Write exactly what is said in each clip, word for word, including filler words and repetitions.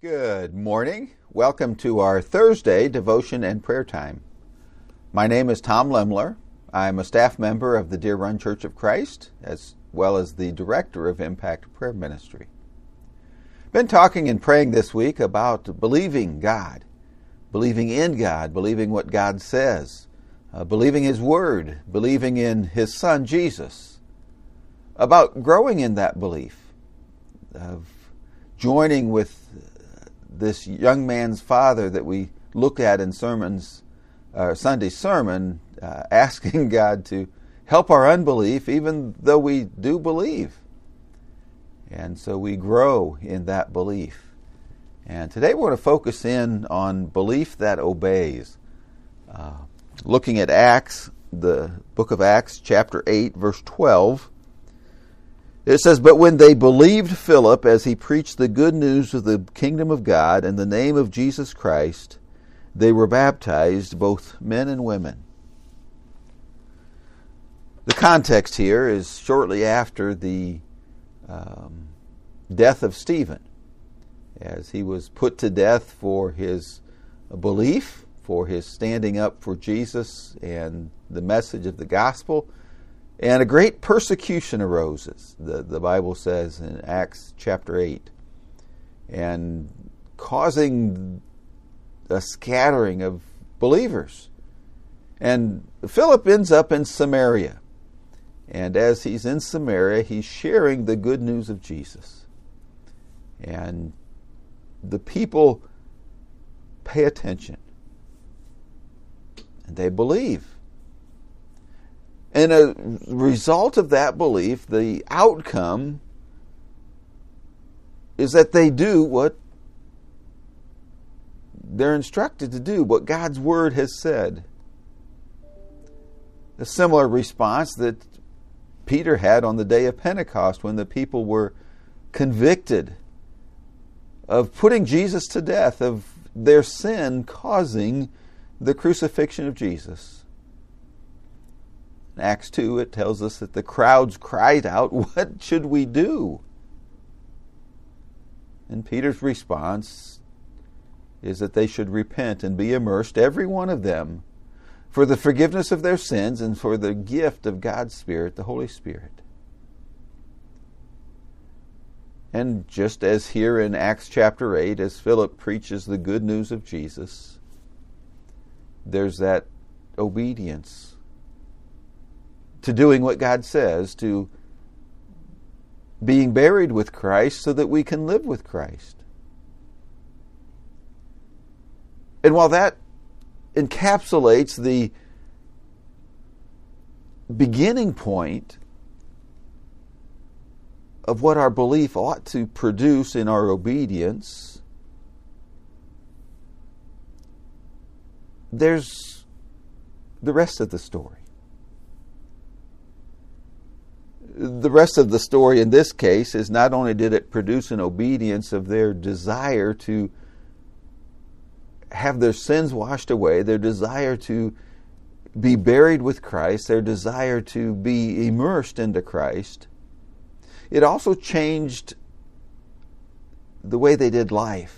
Good morning. Welcome to our Thursday devotion and prayer time. My name is Tom Lemler. I'm a staff member of the Deer Run Church of Christ, as well as the director of Impact Prayer Ministry. Been talking and praying this week about believing God, believing in God, believing what God says, uh, believing His Word, believing in His Son, Jesus, about growing in that belief, of joining with this young man's father that we look at in sermons, uh, Sunday sermon, uh, asking God to help our unbelief, even though we do believe. And so we grow in that belief. And today we're going to focus in on belief that obeys. Uh, looking at Acts, the book of Acts, chapter eight, verse twelve. It says, "But when they believed Philip as he preached the good news of the kingdom of God and the name of Jesus Christ, they were baptized, both men and women." The context here is shortly after the um, death of Stephen, as he was put to death for his belief, for his standing up for Jesus and the message of the gospel. And a great persecution arose, the, the Bible says in Acts chapter eight, and causing a scattering of believers. And Philip ends up in Samaria. And as he's in Samaria, he's sharing the good news of Jesus. And the people pay attention. And they believe. And a result of that belief, the outcome is that they do what they're instructed to do, what God's Word has said. A similar response that Peter had on the day of Pentecost when the people were convicted of putting Jesus to death, of their sin causing the crucifixion of Jesus. In Acts two, it tells us that the crowds cried out, "What should we do?" And Peter's response is that they should repent and be immersed, every one of them, for the forgiveness of their sins and for the gift of God's Spirit, the Holy Spirit. And just as here in Acts chapter eight, as Philip preaches the good news of Jesus, there's that obedience to doing what God says, to being buried with Christ so that we can live with Christ. And while that encapsulates the beginning point of what our belief ought to produce in our obedience, there's the rest of the story. The rest of the story in this case is not only did it produce an obedience of their desire to have their sins washed away, their desire to be buried with Christ, their desire to be immersed into Christ, it also changed the way they did life.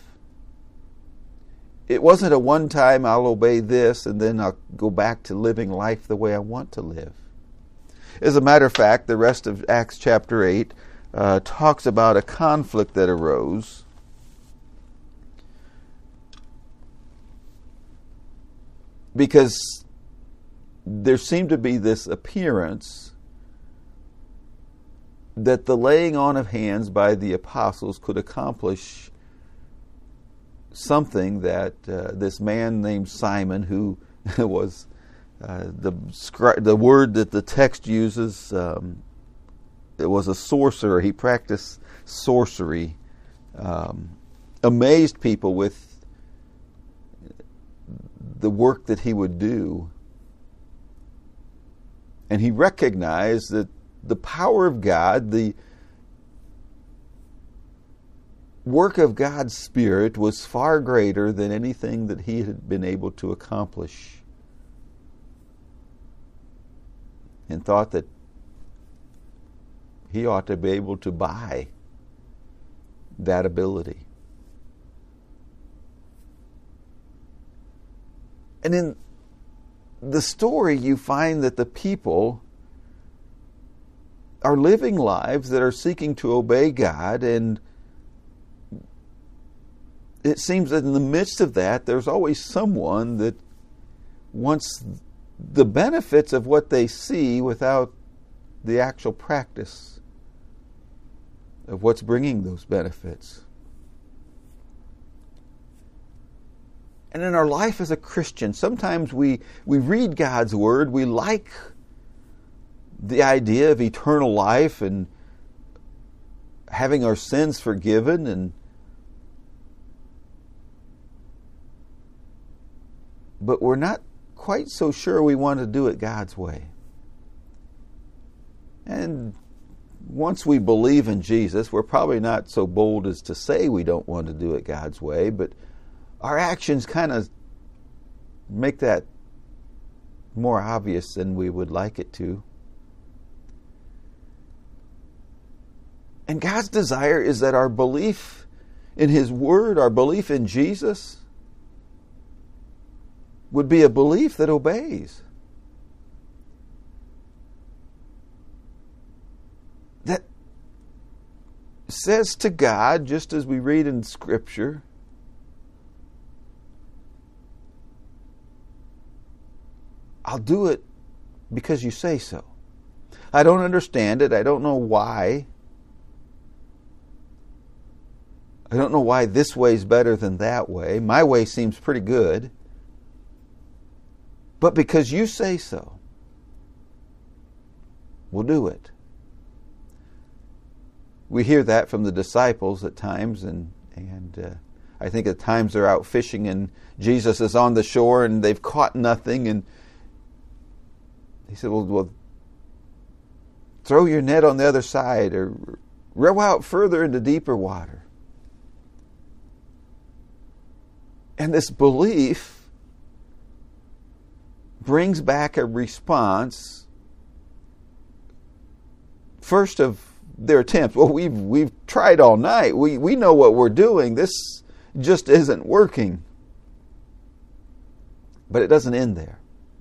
It wasn't a one-time, I'll obey this and then I'll go back to living life the way I want to live. As a matter of fact, the rest of Acts chapter eight uh, talks about a conflict that arose because there seemed to be this appearance that the laying on of hands by the apostles could accomplish something that uh, this man named Simon, who was Uh, the the word that the text uses, um, it was a sorcerer. He practiced sorcery, um, amazed people with the work that he would do. And he recognized that the power of God, the work of God's Spirit was far greater than anything that he had been able to accomplish. And thought that he ought to be able to buy that ability. And in the story, you find that the people are living lives that are seeking to obey God, and it seems that in the midst of that, there's always someone that wants the benefits of what they see without the actual practice of what's bringing those benefits. And in our life as a Christian, sometimes we, we read God's Word, we like the idea of eternal life and having our sins forgiven, and but we're not quite so sure we want to do it God's way. And once we believe in Jesus, we're probably not so bold as to say we don't want to do it God's way, but our actions kind of make that more obvious than we would like it to. And God's desire is that our belief in His Word, our belief in Jesus, would be a belief that obeys. That says to God, just as we read in Scripture, I'll do it because you say so. I don't understand it. I don't know why. I don't know why this way is better than that way. My way seems pretty good. But because you say so, we'll do it. We hear that from the disciples at times, and and uh, I think at times they're out fishing and Jesus is on the shore and they've caught nothing, and he said, well, well, throw your net on the other side or row out further into deeper water. And this belief brings back a response, first of their attempts. Well, we've we've tried all night. We we know what we're doing. This just isn't working. But it doesn't end there.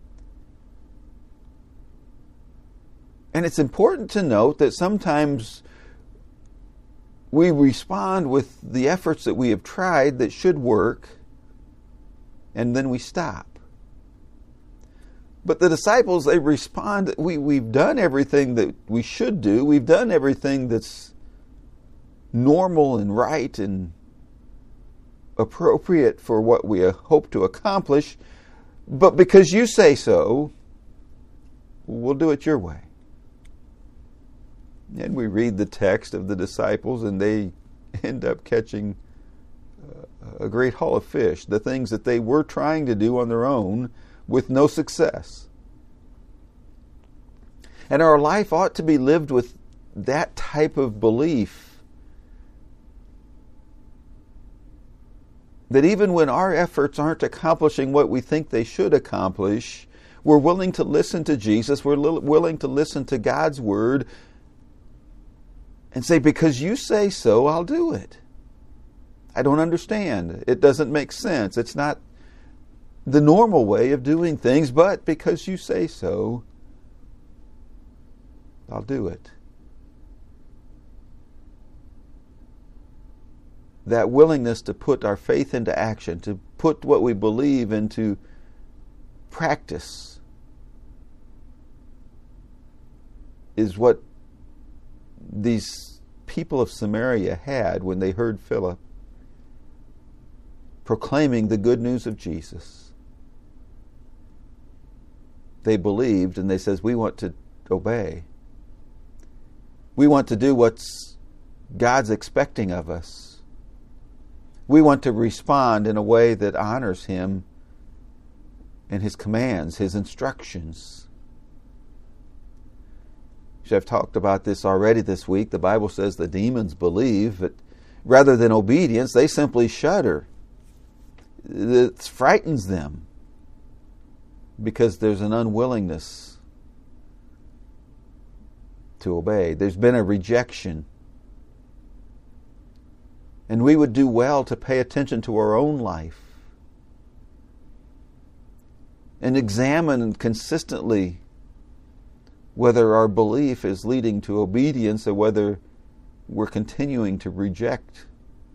And it's important to note that sometimes we respond with the efforts that we have tried that should work, and then we stop. But the disciples, they respond, we, we've done everything that we should do. We've done everything that's normal and right and appropriate for what we hope to accomplish. But because you say so, we'll do it your way. And we read the text of the disciples, and they end up catching a great haul of fish, the things that they were trying to do on their own with no success. And our life ought to be lived with that type of belief, that even when our efforts aren't accomplishing what we think they should accomplish, we're willing to listen to Jesus, we're li- willing to listen to God's Word, and say, because you say so, I'll do it. I don't understand. It doesn't make sense. It's not the normal way of doing things, but because you say so, I'll do it. That willingness to put our faith into action, to put what we believe into practice, is what these people of Samaria had when they heard Philip proclaiming the good news of Jesus. They believed, and they says, we want to obey. We want to do what's God's expecting of us. We want to respond in a way that honors Him and His commands, His instructions. I've talked about this already this week. The Bible says the demons believe, but rather than obedience, they simply shudder. It frightens them because there's an unwillingness to obey. There's been a rejection. And we would do well to pay attention to our own life. and examine consistently whether our belief is leading to obedience or whether we're continuing to reject.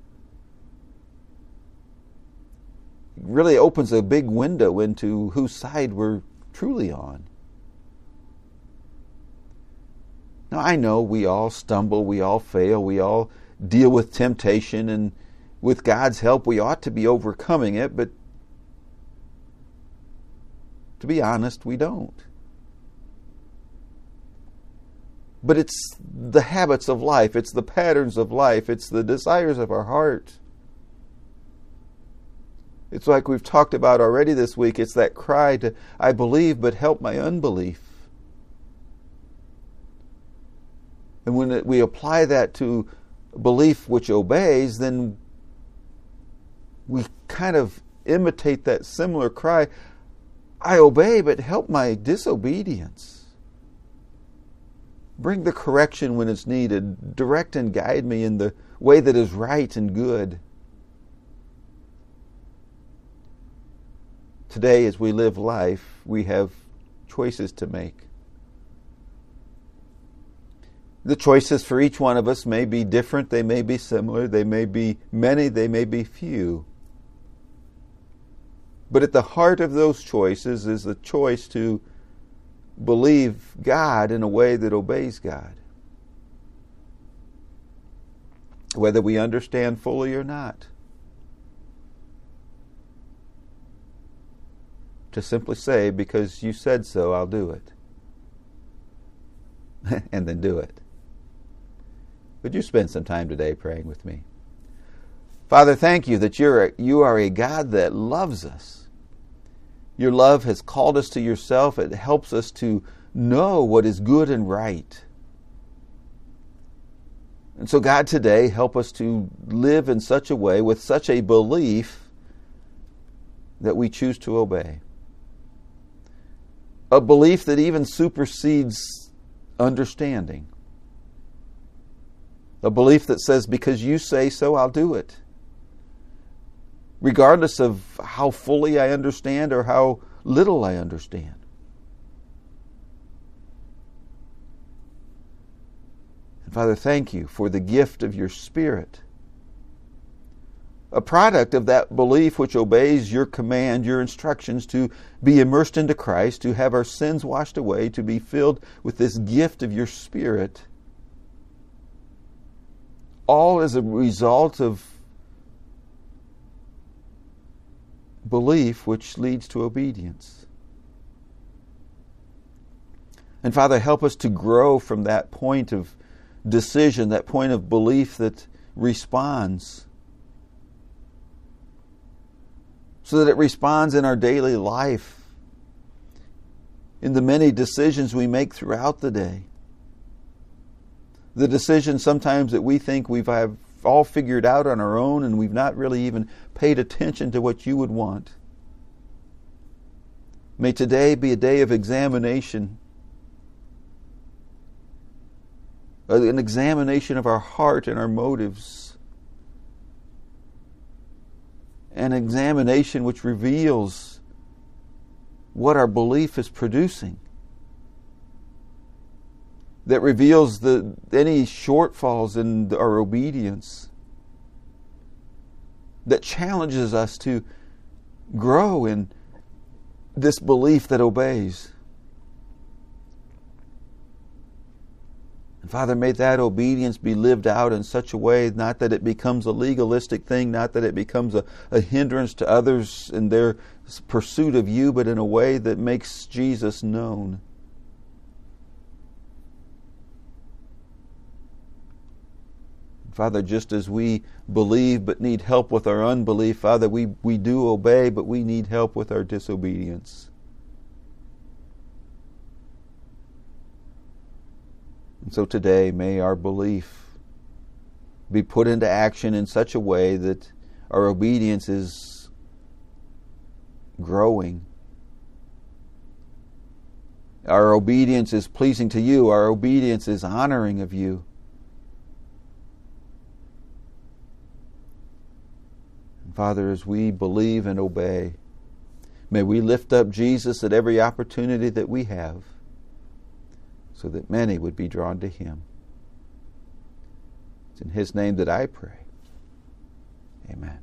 It really opens a big window into whose side we're truly on. Now, I know we all stumble, we all fail, we all deal with temptation, and with God's help we ought to be overcoming it, but to be honest, we don't. But it's the habits of life, it's the patterns of life, it's the desires of our heart. It's like we've talked about already this week, it's that cry to, I believe, but help my unbelief. And when it, we apply that to belief which obeys, then we kind of imitate that similar cry, I obey, but help my disobedience. Bring the correction when it's needed. Direct and guide me in the way that is right and good. Today, as we live life, we have choices to make. The choices for each one of us may be different, they may be similar, they may be many, they may be few. But at the heart of those choices is the choice to believe God in a way that obeys God. Whether we understand fully or not. To simply say, because you said so, I'll do it. And then do it. Would you spend some time today praying with me? Father, thank you that you're a, you are a God that loves us. Your love has called us to yourself. It helps us to know what is good and right. And so, God, today, help us to live in such a way, with such a belief, that we choose to obey. A belief that even supersedes understanding. A belief that says, because you say so, I'll do it. Regardless of how fully I understand or how little I understand. And Father, thank you for the gift of your Spirit. A product of that belief which obeys your command, your instructions to be immersed into Christ, to have our sins washed away, to be filled with this gift of your Spirit. All as a result of belief which leads to obedience. And Father, help us to grow from that point of decision, that point of belief that responds, so that it responds in our daily life, in the many decisions we make throughout the day. The decisions sometimes that we think we've have all figured out on our own and we've not really even paid attention to what you would want. May today be a day of examination, an examination of our heart and our motives, an examination which reveals what our belief is producing, that reveals the any shortfalls in our obedience, that challenges us to grow in this belief that obeys. And Father, may that obedience be lived out in such a way, not that it becomes a legalistic thing, not that it becomes a, a hindrance to others in their pursuit of you, but in a way that makes Jesus known. Father, just as we believe but need help with our unbelief, Father, we, we do obey, but we need help with our disobedience. And so today, may our belief be put into action in such a way that our obedience is growing. Our obedience is pleasing to you. Our obedience is honoring of you. Father, as we believe and obey, May we lift up Jesus at every opportunity that we have, so that many would be drawn to Him. It's in His name that I pray. Amen.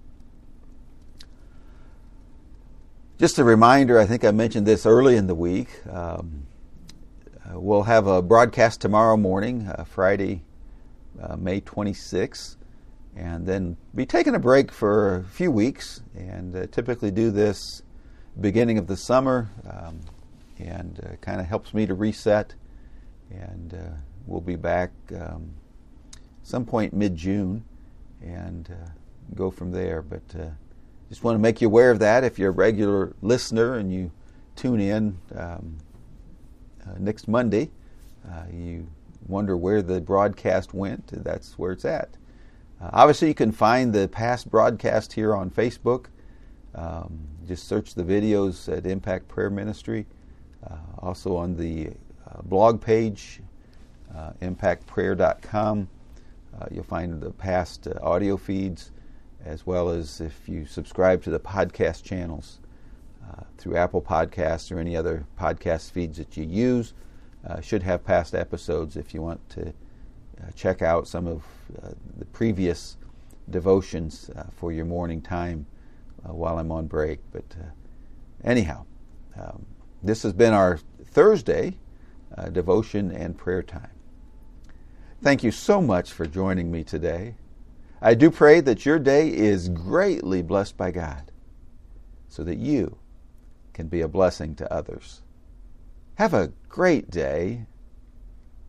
Just a reminder, I think I mentioned this early in the week. Um, uh, we'll have a broadcast tomorrow morning, uh, Friday, uh, May twenty-sixth, and then be taking a break for a few weeks, and uh, typically do this beginning of the summer, um, and uh, kind of helps me to reset, and uh, we'll be back um, some point mid-June, and uh, go from there. But uh, just want to make you aware of that. If you're a regular listener and you tune in um, uh, next Monday, uh, you wonder where the broadcast went, that's where it's at. Uh, obviously, you can find the past broadcast here on Facebook. Um, just search the videos at Impact Prayer Ministry. Uh, also on the uh, blog page, uh, impact prayer dot com. Uh, you'll find the past uh, audio feeds, as well as if you subscribe to the podcast channels uh, through Apple Podcasts or any other podcast feeds that you use. Uh, should have past episodes if you want to uh, check out some of uh, the previous devotions uh, for your morning time uh, while I'm on break. But uh, anyhow, um, this has been our Thursday uh, devotion and prayer time. Thank you so much for joining me today. I do pray that your day is greatly blessed by God, so that you can be a blessing to others. Have a great day,